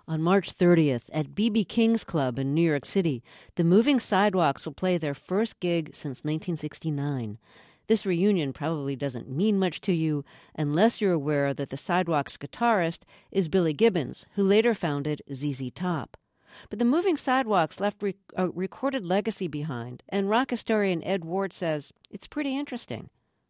On March 30th at B.B. King's Club in New York City, the Moving Sidewalks will play their first gig since 1969. This reunion probably doesn't mean much to you unless you're aware that the Sidewalks guitarist is Billy Gibbons, who later founded ZZ Top. But the Moving Sidewalks left a recorded legacy behind, and rock historian Ed Ward says it's pretty interesting.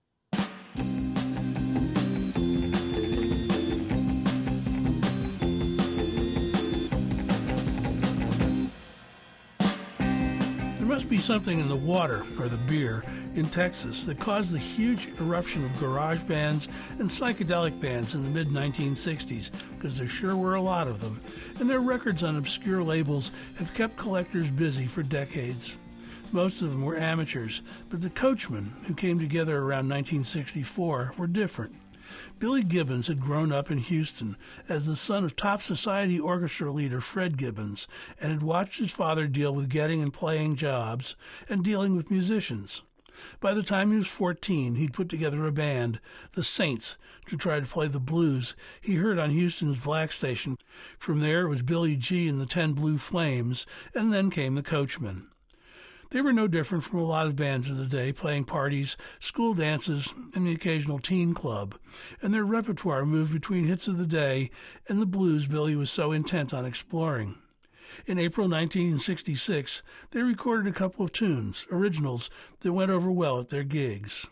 There must be something in the water, or the beer, in Texas that caused the huge eruption of garage bands and psychedelic bands in the mid-1960s, because there sure were a lot of them, and their records on obscure labels have kept collectors busy for decades. Most of them were amateurs, but the Coachmen, who came together around 1964, were different. Billy Gibbons had grown up in Houston as the son of top society orchestra leader Fred Gibbons and had watched his father deal with getting and playing jobs and dealing with musicians. By the time he was 14, he'd put together a band, the Saints, to try to play the blues he heard on Houston's black station. From there, it was Billy G and the 10 Blue Flames, and then came the Coachmen. They were no different from a lot of bands of the day, playing parties, school dances, and the occasional teen club, and their repertoire moved between hits of the day and the blues Billy was so intent on exploring. In April 1966, they recorded a couple of tunes, originals, that went over well at their gigs.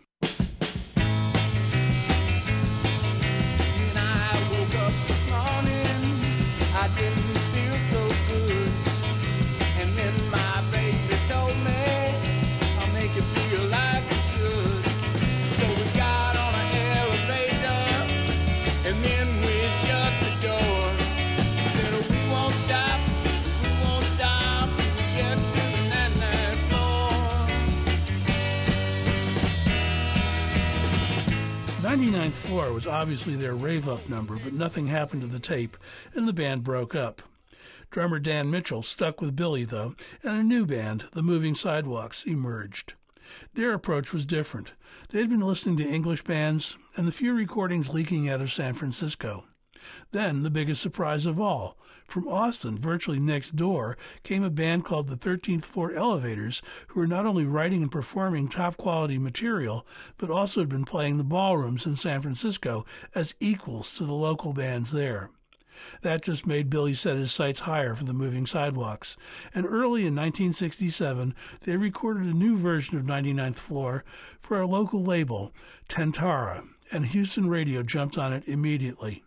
"99th Floor" was obviously their rave-up number, but nothing happened to the tape, and the band broke up. Drummer Dan Mitchell stuck with Billy, though, and a new band, the Moving Sidewalks, emerged. Their approach was different. They had been listening to English bands and the few recordings leaking out of San Francisco. Then, the biggest surprise of all, from Austin, virtually next door, came a band called the 13th Floor Elevators, who were not only writing and performing top-quality material, but also had been playing the ballrooms in San Francisco as equals to the local bands there. That just made Billy set his sights higher for the Moving Sidewalks, and early in 1967, they recorded a new version of 99th Floor for a local label, Tantara, and Houston radio jumped on it immediately.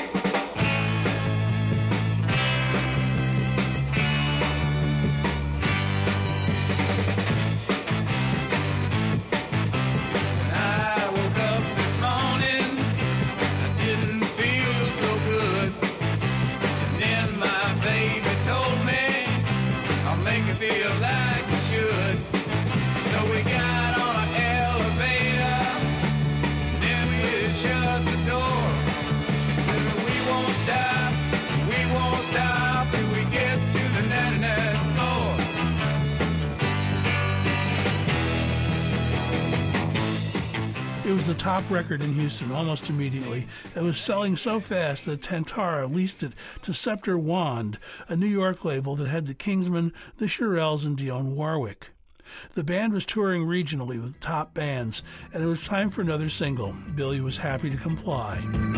It was the top record in Houston almost immediately. It was selling so fast that Tantara leased it to Scepter Wand, a New York label that had the Kingsmen, the Shirelles, and Dionne Warwick. The band was touring regionally with top bands, and it was time for another single. Billy was happy to comply.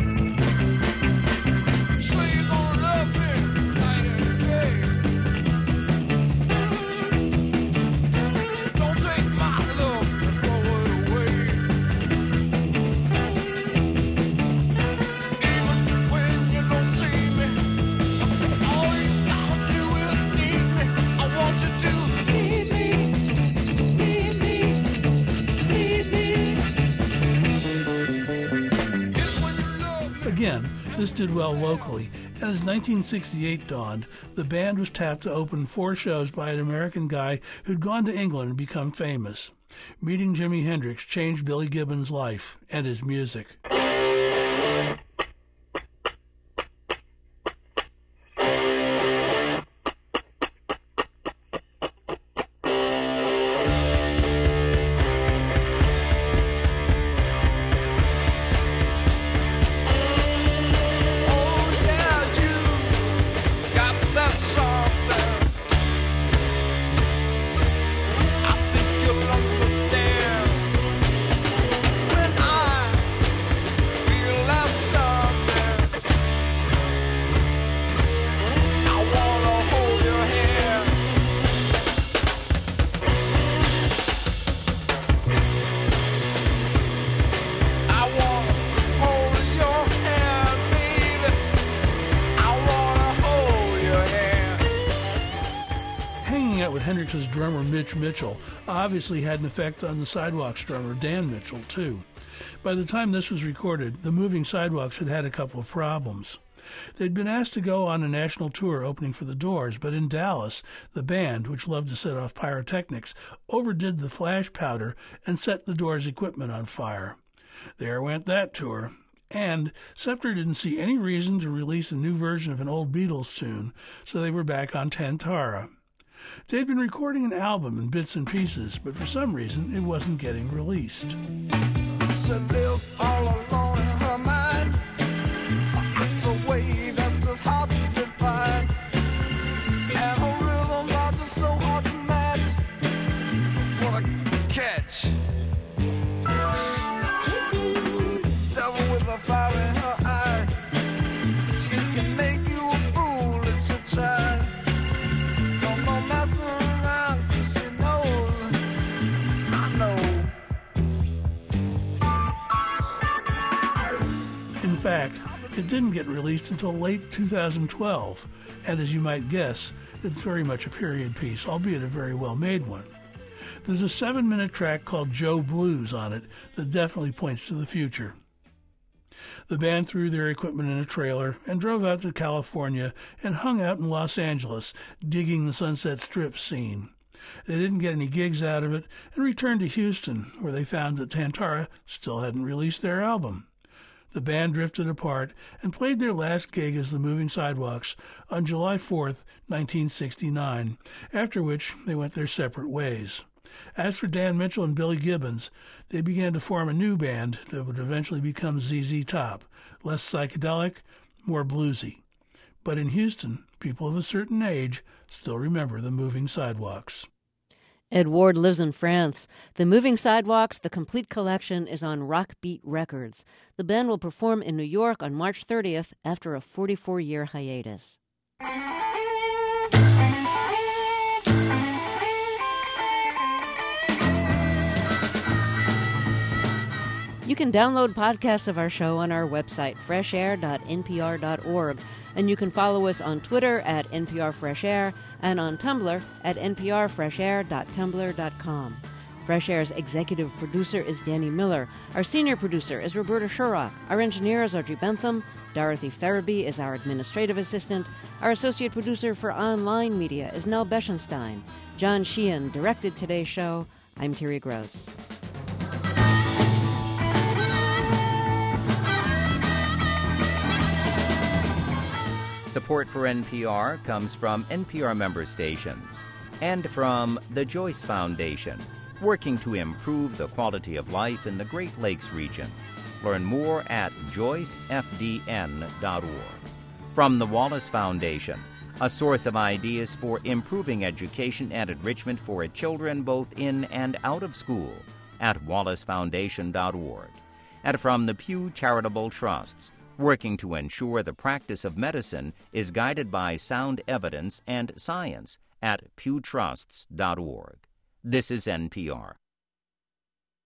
Again, this did well locally, and as 1968 dawned, the band was tapped to open 4 shows by an American guy who'd gone to England and become famous. Meeting Jimi Hendrix changed Billy Gibbons' life and his music. out with Hendrix's drummer Mitch Mitchell obviously had an effect on the Sidewalks drummer Dan Mitchell, too. By the time this was recorded, the Moving Sidewalks had had a couple of problems. They'd been asked to go on a national tour opening for the Doors, but in Dallas, the band, which loved to set off pyrotechnics, overdid the flash powder and set the Doors' equipment on fire. There went that tour. And Scepter didn't see any reason to release a new version of an old Beatles tune, so they were back on Tantara. They'd been recording an album in bits and pieces, but for some reason it wasn't getting released. She lives all alone in her mind. It's a way that's just hard to define. And her rhythms are just so hard to match. What a catch. Devil with a fire in her eye. She can make you a fool if she tries. Don't go messing around 'cause she knows. I know. In fact, it didn't get released until late 2012, and as you might guess, it's very much a period piece, albeit a very well-made one. There's a 7-minute track called Joe Blues on it that definitely points to the future. The band threw their equipment in a trailer and drove out to California and hung out in Los Angeles, digging the Sunset Strip scene. They didn't get any gigs out of it and returned to Houston, where they found that Tantara still hadn't released their album. The band drifted apart and played their last gig as the Moving Sidewalks on July 4th, 1969, after which they went their separate ways. As for Dan Mitchell and Billy Gibbons, they began to form a new band that would eventually become ZZ Top, less psychedelic, more bluesy. But in Houston, people of a certain age still remember the Moving Sidewalks. Ed Ward lives in France. The Moving Sidewalks, the complete collection, is on Rock Beat Records. The band will perform in New York on March 30th after a 44-year hiatus. You can download podcasts of our show on our website, freshair.npr.org, and you can follow us on Twitter at NPRFreshAir and on Tumblr at nprfreshair.tumblr.com. Fresh Air's executive producer is Danny Miller. Our senior producer is Roberta Shurrock. Our engineer is Audrey Bentham. Dorothy Farabee is our administrative assistant. Our associate producer for online media is Nell Beschenstein. John Sheehan directed today's show. I'm Terry Gross. Support for NPR comes from NPR member stations and from the Joyce Foundation, working to improve the quality of life in the Great Lakes region. Learn more at joycefdn.org. From the Wallace Foundation, a source of ideas for improving education and enrichment for children both in and out of school at wallacefoundation.org. And from the Pew Charitable Trusts, working to ensure the practice of medicine is guided by sound evidence and science at pewtrusts.org. This is NPR.